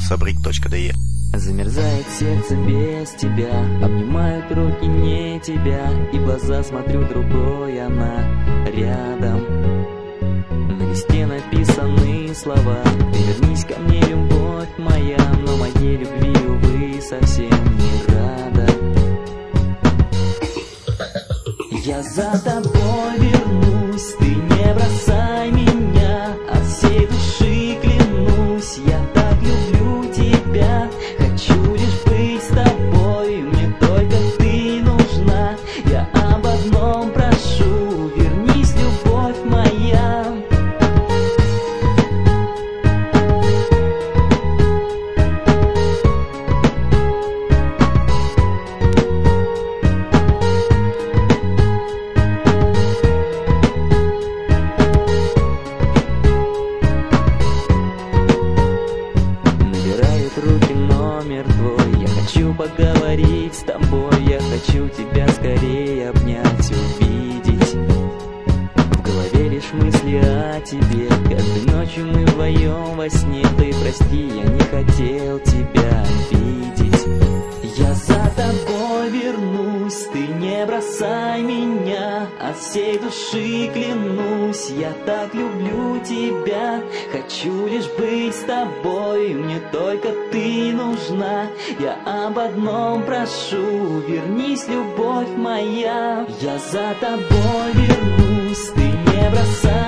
www.sabrik.de. Замерзает сердце без тебя, обнимают руки не тебя, и в глаза смотрю другой, она рядом. На листе написаны слова: ты вернись ко мне, любовь моя, но моей любви, увы, совсем не рада. Я за тобой вернусь, ты не бросай меня, от всей души клянусь, я так люблю тебя. Хочу лишь быть с тобой, мне только ты нужна. Я об одном прошу, вернись, любовь моя. Набирают руки номер твой, я хочу поговорить с тобой, я хочу тебя скорее обнять, увидеть. В голове лишь мысли о тебе, каждой ночью мы вдвоем во сне. Ты прости, я не хотел тебя обидеть. Я за тобой вернусь, ты не бросай меня, от всей души клянусь, я так люблю тебя. Хочу лишь быть с тобой, мне только ты нужна. Я об одном прошу, вернись, любовь моя. Я за тобой вернусь, ты не бросай